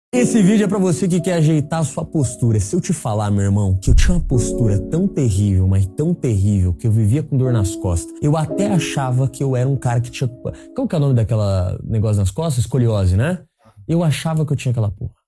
Esse vídeo é pra você que quer ajeitar a sua postura. Se eu te falar, meu irmão, que eu tinha uma postura tão terrível, mas tão terrível, que eu vivia com dor nas costas, eu até achava que eu era um cara que tinha... Qual que é o nome daquela negócio nas costas? Escoliose, né? Eu achava que eu tinha aquela porra.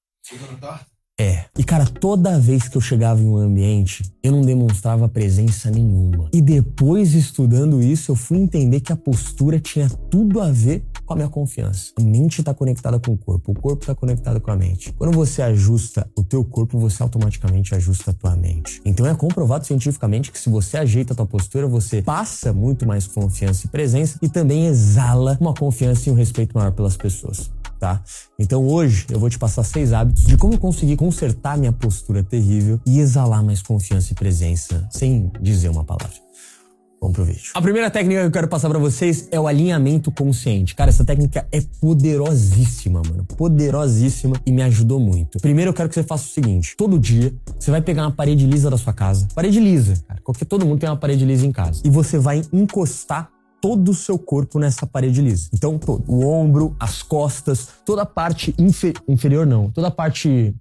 É. E, cara, toda vez que eu chegava em um ambiente, eu não demonstrava presença nenhuma. E depois, estudando isso, eu fui entender que a postura tinha tudo a ver com a minha confiança. A mente tá conectada com o corpo tá conectado com a mente. Quando você ajusta o teu corpo, você automaticamente ajusta a tua mente. Então é comprovado cientificamente que se você ajeita a tua postura, você passa muito mais confiança e presença e também exala uma confiança e um respeito maior pelas pessoas. Tá? Então hoje eu vou te passar 6 hábitos de como eu conseguir consertar minha postura terrível e exalar mais confiança e presença sem dizer uma palavra. Vamos pro vídeo. A primeira técnica que eu quero passar pra vocês é o alinhamento consciente. Cara, essa técnica é poderosíssima, mano. Poderosíssima e me ajudou muito. Primeiro eu quero que você faça o seguinte. Todo dia você vai pegar uma parede lisa da sua casa. Parede lisa, cara. Todo mundo tem uma parede lisa em casa. E você vai encostar todo o seu corpo nessa parede lisa. Então, todo. O ombro, as costas, toda a parte inferior não. Toda a parte...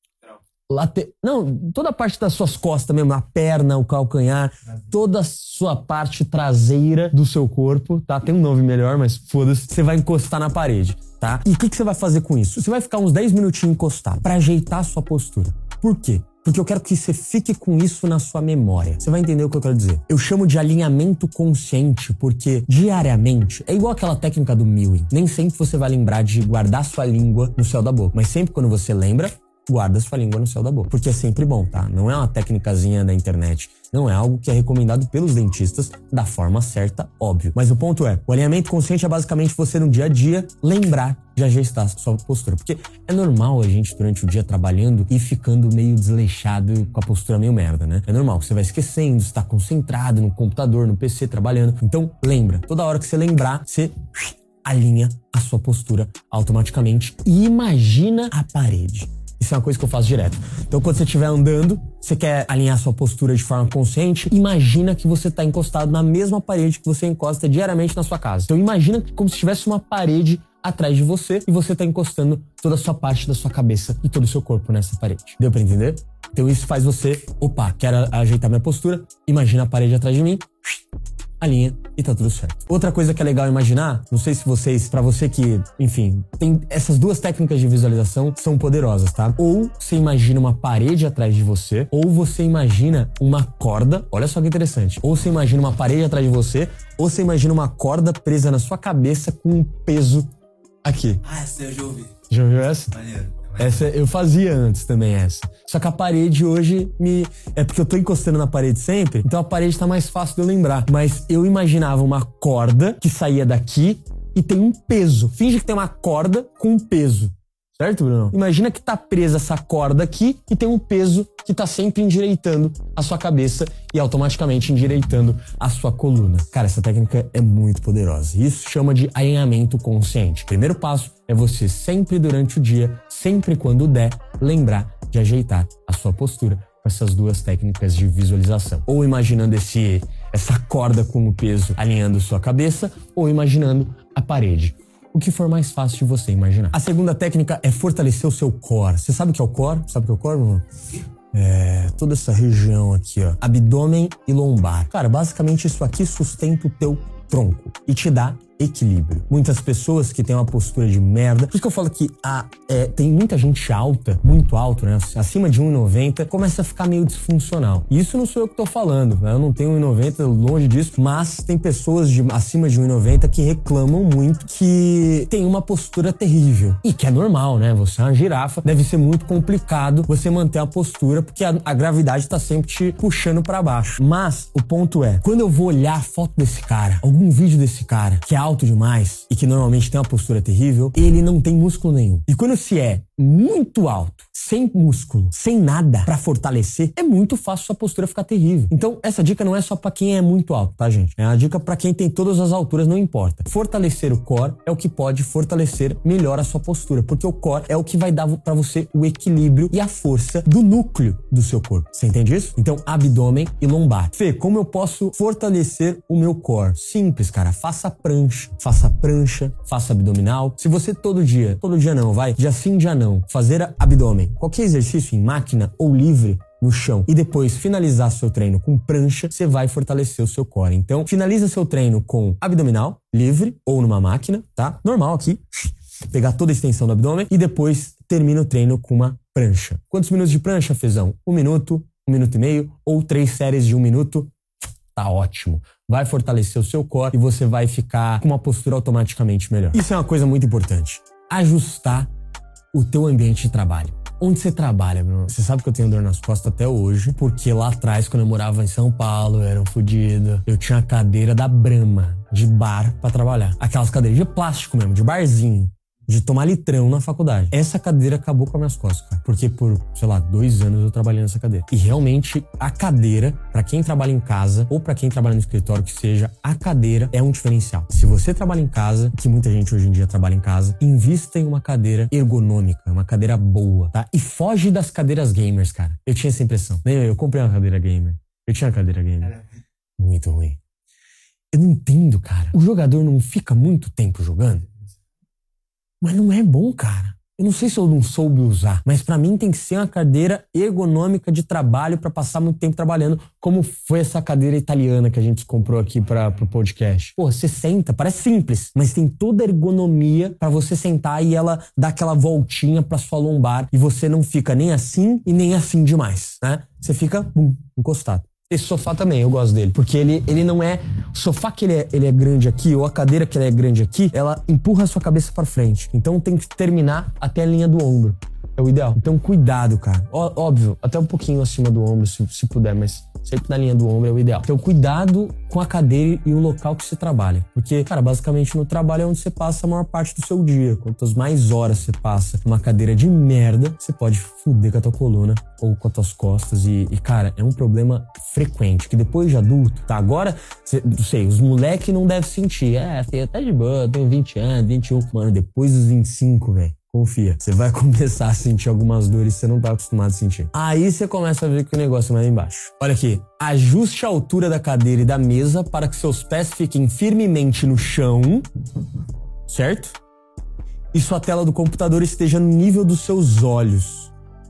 toda a parte das suas costas mesmo, a perna, o calcanhar, toda a sua parte traseira do seu corpo, tá? Tem um nome melhor, mas foda-se. Você vai encostar na parede, tá? E o que você vai fazer com isso? Você vai ficar uns 10 minutinhos encostado pra ajeitar a sua postura. Por quê? Porque eu quero que você fique com isso na sua memória. Você vai entender o que eu quero dizer. Eu chamo de alinhamento consciente porque diariamente é igual aquela técnica do Mewing. Nem sempre você vai lembrar de guardar sua língua no céu da boca, mas sempre quando você lembra, guarda sua língua no céu da boca. Porque é sempre bom, tá? Não é uma técnicazinha da internet. Não é algo que é recomendado pelos dentistas da forma certa, óbvio. Mas o ponto é, o alinhamento consciente é basicamente você no dia a dia lembrar de ajustar a sua postura. Porque é normal a gente durante o dia trabalhando e ficando meio desleixado com a postura meio merda, né? É normal, você vai esquecendo, você tá concentrado no computador, no PC, trabalhando. Então lembra, toda hora que você lembrar, você alinha a sua postura automaticamente e imagina a parede. Isso é uma coisa que eu faço direto. Então, quando você estiver andando, você quer alinhar sua postura de forma consciente, imagina que você está encostado na mesma parede que você encosta diariamente na sua casa. Então, imagina como se tivesse uma parede atrás de você e você está encostando toda a sua parte da sua cabeça e todo o seu corpo nessa parede. Deu pra entender? Então, isso faz você, quero ajeitar minha postura, imagina a parede atrás de mim, alinha e tá tudo certo. Outra coisa que é legal imaginar, não sei se pra você que, enfim, tem essas duas técnicas de visualização são poderosas, tá? Ou você imagina uma parede atrás de você, ou você imagina uma corda, olha só que interessante. Ou você imagina uma parede atrás de você, ou você imagina uma corda presa na sua cabeça com um peso aqui. Ah, essa eu já ouvi. Já ouviu essa? Maneiro. Essa eu fazia antes também essa. Só que a parede hoje é porque eu tô encostando na parede sempre, então a parede tá mais fácil de eu lembrar. Mas eu imaginava uma corda que saía daqui e tem um peso. Finge que tem uma corda com um peso. Certo, Bruno? Imagina que tá presa essa corda aqui e tem um peso que tá sempre endireitando a sua cabeça e automaticamente endireitando a sua coluna. Cara, essa técnica é muito poderosa. Isso chama de alinhamento consciente. Primeiro passo é você sempre durante o dia, sempre quando der, lembrar de ajeitar a sua postura com essas duas técnicas de visualização. Ou imaginando essa corda com o peso alinhando sua cabeça, ou imaginando a parede. O que for mais fácil de você imaginar. A segunda técnica é fortalecer o seu core. Você sabe o que é o core? Sabe o que é o core, mano? É toda essa região aqui, ó. Abdômen e lombar. Cara, basicamente isso aqui sustenta o teu tronco e te dá equilíbrio. Muitas pessoas que têm uma postura de merda. Por isso que eu falo que tem muita gente alta, muito alto, né? Acima de 1,90, começa a ficar meio disfuncional. E isso não sou eu que tô falando, né? Eu não tenho 1,90, longe disso, mas tem pessoas acima de 1,90 que reclamam muito que tem uma postura terrível. E que é normal, né? Você é uma girafa, deve ser muito complicado você manter a postura, porque a gravidade tá sempre te puxando pra baixo. Mas o ponto é, quando eu vou olhar a foto desse cara, algum vídeo desse cara, que é alto demais e que normalmente tem uma postura terrível, ele não tem músculo nenhum. E quando se é muito alto, sem músculo, sem nada pra fortalecer, é muito fácil sua postura ficar terrível. Então, essa dica não é só pra quem é muito alto, tá, gente? É uma dica pra quem tem todas as alturas, não importa. Fortalecer o core é o que pode fortalecer melhor a sua postura, porque o core é o que vai dar pra você o equilíbrio e a força do núcleo do seu corpo. Você entende isso? Então, abdômen e lombar. Fê, como eu posso fortalecer o meu core? Simples, cara. Faça prancha, faça abdominal. Se você todo dia não, vai, dia sim, dia não, não. Fazer abdômen, qualquer exercício em máquina ou livre no chão e depois finalizar seu treino com prancha, você vai fortalecer o seu core. Então, finaliza seu treino com abdominal, livre ou numa máquina, tá? Normal aqui. Pegar toda a extensão do abdômen e depois termina o treino com uma prancha. Quantos minutos de prancha, Fezão? 1 minuto, 1 minuto e meio ou 3 séries de 1 minuto. Tá ótimo. Vai fortalecer o seu core e você vai ficar com uma postura automaticamente melhor. Isso é uma coisa muito importante. Ajustar o teu ambiente de trabalho. Onde você trabalha, Bruno? Você sabe que eu tenho dor nas costas até hoje, porque lá atrás, quando eu morava em São Paulo, eu era um fudido. Eu tinha a cadeira da Brahma, de bar, pra trabalhar. Aquelas cadeiras de plástico mesmo, de barzinho. De tomar litrão na faculdade. Essa cadeira acabou com as minhas costas, cara. Porque por, 2 anos eu trabalhei nessa cadeira. E realmente, a cadeira, pra quem trabalha em casa, ou pra quem trabalha no escritório, que seja, a cadeira é um diferencial. Se você trabalha em casa, que muita gente hoje em dia trabalha em casa, invista em uma cadeira ergonômica, uma cadeira boa, tá? E foge das cadeiras gamers, cara. Eu tinha essa impressão. Eu comprei uma cadeira gamer. Eu tinha uma cadeira gamer. Muito ruim. Eu não entendo, cara. O jogador não fica muito tempo jogando? Mas não é bom, cara. Eu não sei se eu não soube usar, mas pra mim tem que ser uma cadeira ergonômica de trabalho pra passar muito tempo trabalhando, como foi essa cadeira italiana que a gente comprou aqui pro podcast. Pô, você senta, parece simples, mas tem toda a ergonomia pra você sentar e ela dá aquela voltinha pra sua lombar e você não fica nem assim e nem assim demais, né? Você fica, encostado. Esse sofá também, eu gosto dele. Porque ele não é... O sofá que ele é grande aqui, ou a cadeira que ele é grande aqui, ela empurra a sua cabeça pra frente. Então tem que terminar até a linha do ombro. É o ideal. Então cuidado, cara. Óbvio, até um pouquinho acima do ombro, se puder, mas sempre na linha do ombro é o ideal. Então cuidado com a cadeira e o local que você trabalha. Porque, cara, basicamente no trabalho é onde você passa a maior parte do seu dia. Quantas mais horas você passa numa cadeira de merda, você pode fuder com a tua coluna ou com as tuas costas. E cara, é um problema frequente, que depois de adulto, tá? Agora, não sei, os moleques não devem sentir. Tá de boa, tenho 20 anos, 21. Mano, depois dos 25, velho. Confia, você vai começar a sentir algumas dores que você não tá acostumado a sentir. Aí você começa a ver que o negócio é mais embaixo. Olha aqui, ajuste a altura da cadeira e da mesa para que seus pés fiquem firmemente no chão, certo? E sua tela do computador esteja no nível dos seus olhos.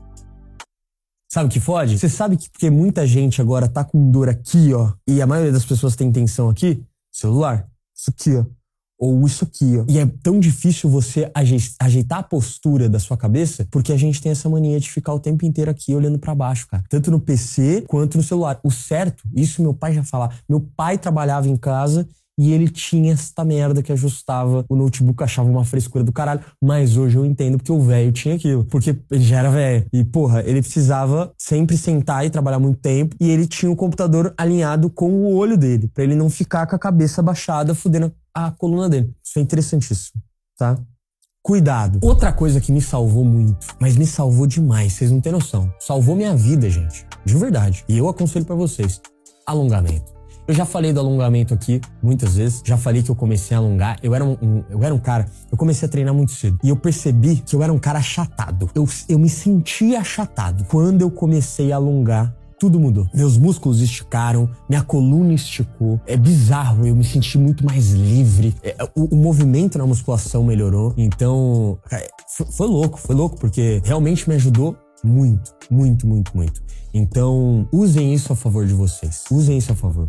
Sabe o que fode? Você sabe que porque muita gente agora tá com dor aqui, ó, e a maioria das pessoas tem tensão aqui? Celular. Isso aqui, ó. Ou isso aqui, ó. E é tão difícil você ajeitar a postura da sua cabeça, porque a gente tem essa mania de ficar o tempo inteiro aqui olhando pra baixo, cara. Tanto no PC quanto no celular. O certo, isso meu pai já falava. Meu pai trabalhava em casa e ele tinha esta merda que ajustava o notebook, achava uma frescura do caralho. Mas hoje eu entendo porque o velho tinha aquilo. Porque ele já era velho. E, porra, ele precisava sempre sentar e trabalhar muito tempo. E ele tinha o computador alinhado com o olho dele, pra ele não ficar com a cabeça baixada, fudendo a coluna dele. Isso é interessantíssimo, tá? Cuidado. Outra coisa que me salvou muito, mas me salvou demais, vocês não têm noção. Salvou minha vida, gente. De verdade. E eu aconselho pra vocês. Alongamento. Eu já falei do alongamento aqui muitas vezes. Já falei que eu comecei a alongar. Eu era um cara... Eu comecei a treinar muito cedo. E eu percebi que eu era um cara achatado. Eu me sentia achatado. Quando eu comecei a alongar, tudo mudou. Meus músculos esticaram, minha coluna esticou. É bizarro, eu me senti muito mais livre. O movimento na musculação melhorou. Então, foi louco, porque realmente me ajudou muito, muito, muito, muito. Então, usem isso a favor de vocês. Usem isso a favor.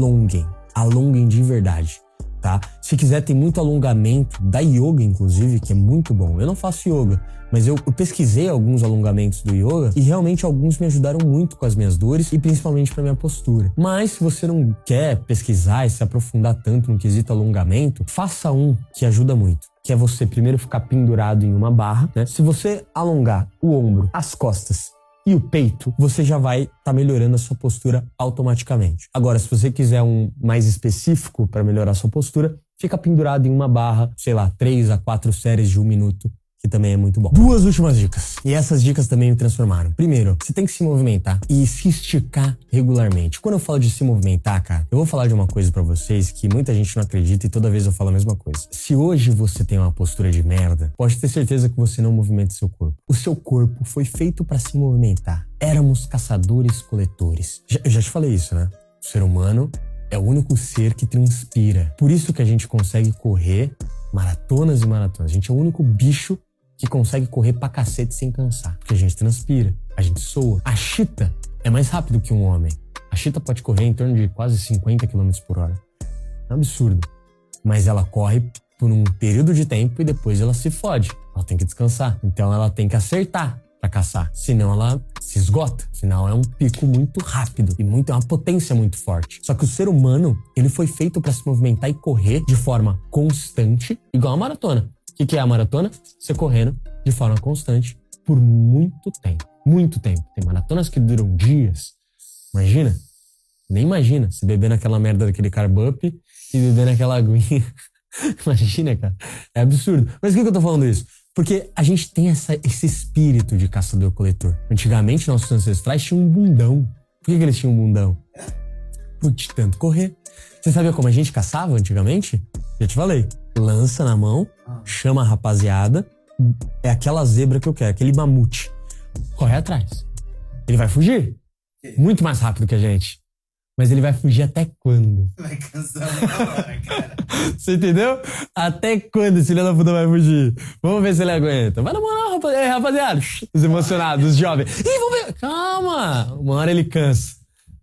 Alonguem de verdade, tá? Se quiser, tem muito alongamento da yoga, inclusive, que é muito bom. Eu não faço yoga, mas eu pesquisei alguns alongamentos do yoga e realmente alguns me ajudaram muito com as minhas dores e principalmente pra minha postura. Mas se você não quer pesquisar e se aprofundar tanto no quesito alongamento, faça um que ajuda muito, que é você primeiro ficar pendurado em uma barra, né? Se você alongar o ombro, as costas e o peito, você já vai tá melhorando a sua postura automaticamente. Agora, se você quiser um mais específico para melhorar a sua postura, fica pendurado em uma barra, 3 a 4 séries de 1 minuto, que também é muito bom. 2 últimas dicas. E essas dicas também me transformaram. Primeiro, você tem que se movimentar e se esticar regularmente. Quando eu falo de se movimentar, cara, eu vou falar de uma coisa pra vocês que muita gente não acredita e toda vez eu falo a mesma coisa. Se hoje você tem uma postura de merda, pode ter certeza que você não movimenta seu corpo. O seu corpo foi feito pra se movimentar. Éramos caçadores-coletores. Eu já te falei isso, né? O ser humano é o único ser que transpira. Por isso que a gente consegue correr maratonas e maratonas. A gente é o único bicho que consegue correr pra cacete sem cansar. Porque a gente transpira, a gente soa. A chita é mais rápido que um homem. A chita pode correr em torno de quase 50 km por hora. É um absurdo. Mas ela corre por um período de tempo e depois ela se fode. Ela tem que descansar. Então ela tem que acertar pra caçar. Senão ela se esgota. Afinal, é um pico muito rápido e é uma potência muito forte. Só que o ser humano, ele foi feito pra se movimentar e correr de forma constante, igual a maratona. O que é a maratona? Você correndo de forma constante por muito tempo. Muito tempo. Tem maratonas que duram dias. Imagina. Nem imagina. Se beber naquela merda daquele carb up e beber naquela aguinha. Imagina, cara. É absurdo. Mas por que eu tô falando isso? Porque a gente tem esse espírito de caçador-coletor. Antigamente, nossos ancestrais tinham um bundão. Por que eles tinham um bundão? Por de tanto correr. Você sabia como a gente caçava antigamente? Já te falei. Lança na mão, chama a rapaziada. É aquela zebra que eu quero, aquele mamute. Corre atrás. Ele vai fugir. Muito mais rápido que a gente. Mas ele vai fugir até quando? Vai cansar na hora, cara. Você entendeu? Até quando esse filho da puta vai fugir? Vamos ver se ele aguenta. Vai na moral, rapaziada. Os emocionados, os jovens. Ih, vamos ver. Calma. Uma hora ele cansa.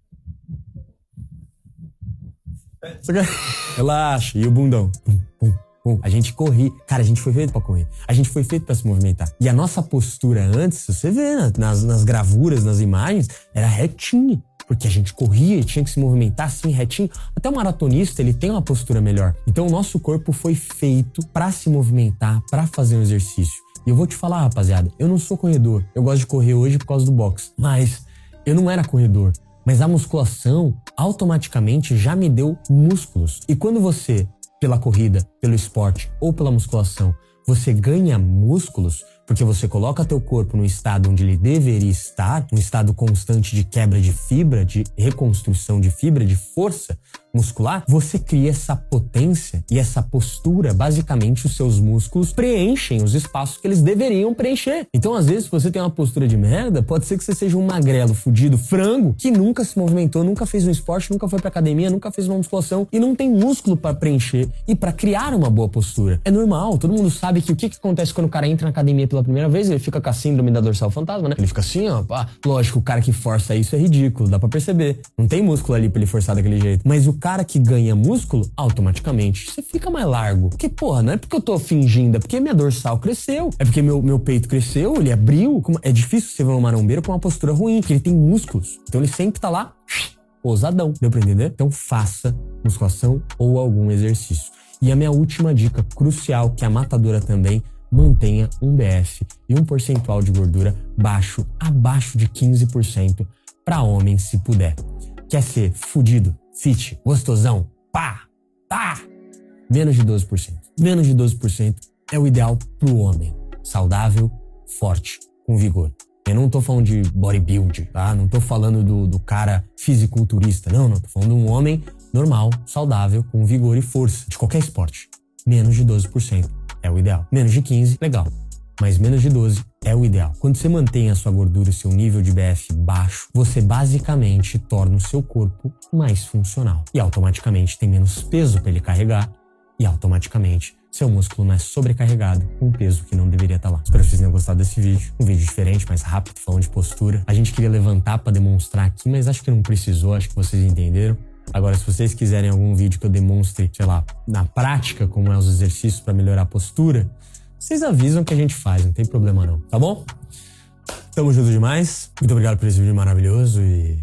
Relaxa. E o bundão. Pum, pum, pum. A gente corria. Cara, a gente foi feito pra correr. A gente foi feito pra se movimentar. E a nossa postura antes, você vê nas gravuras, nas imagens, era retinha. Porque a gente corria e tinha que se movimentar assim, retinho. Até o maratonista, ele tem uma postura melhor. Então o nosso corpo foi feito pra se movimentar, pra fazer um exercício. E eu vou te falar, rapaziada, eu não sou corredor. Eu gosto de correr hoje por causa do boxe. Mas eu não era corredor. Mas a musculação automaticamente já me deu músculos. E quando você, pela corrida, pelo esporte ou pela musculação, você ganha músculos, porque você coloca teu corpo no estado onde ele deveria estar, um estado constante de quebra de fibra, de reconstrução de fibra, de força muscular, você cria essa potência e essa postura. Basicamente, os seus músculos preenchem os espaços que eles deveriam preencher. Então, às vezes, se você tem uma postura de merda, pode ser que você seja um magrelo, fudido, frango, que nunca se movimentou, nunca fez um esporte, nunca foi pra academia, nunca fez uma musculação e não tem músculo pra preencher e pra criar uma boa postura. É normal, todo mundo sabe que o que acontece quando o cara entra na academia pela primeira vez, ele fica com a síndrome da dorsal fantasma, né? Ele fica assim, ó, pá. Lógico, o cara que força isso é ridículo, dá pra perceber. Não tem músculo ali pra ele forçar daquele jeito. Mas o cara que ganha músculo, automaticamente, você fica mais largo. Porque, porra, não é porque eu tô fingindo, é porque minha dorsal cresceu. É porque meu peito cresceu, ele abriu. É difícil você ver um marombeiro com uma postura ruim, porque ele tem músculos. Então ele sempre tá lá, ousadão. Deu pra entender? Então faça musculação ou algum exercício. E a minha última dica crucial, que é a matadora também, mantenha um BF e um percentual de gordura baixo, abaixo de 15% pra homem, se puder. Quer ser fudido, fit, gostosão, pá, tá? Menos de 12%. Menos de 12% é o ideal pro homem. Saudável, forte, com vigor. Eu não tô falando de bodybuilder, tá? Não tô falando do cara fisiculturista. Não. Tô falando de um homem normal, saudável, com vigor e força. De qualquer esporte. Menos de 12% é o ideal. Menos de 15%, legal. Mas menos de 12 é o ideal. Quando você mantém a sua gordura e seu nível de BF baixo, você basicamente torna o seu corpo mais funcional. E automaticamente tem menos peso para ele carregar. E automaticamente seu músculo não é sobrecarregado com um peso que não deveria estar lá. Espero que vocês tenham gostado desse vídeo. Um vídeo diferente, mais rápido, falando de postura. A gente queria levantar para demonstrar aqui, mas acho que não precisou. Acho que vocês entenderam. Agora, se vocês quiserem algum vídeo que eu demonstre, sei lá, na prática, como é os exercícios para melhorar a postura, vocês avisam que a gente faz, não tem problema não, tá bom? Tamo junto demais. Muito obrigado por esse vídeo maravilhoso e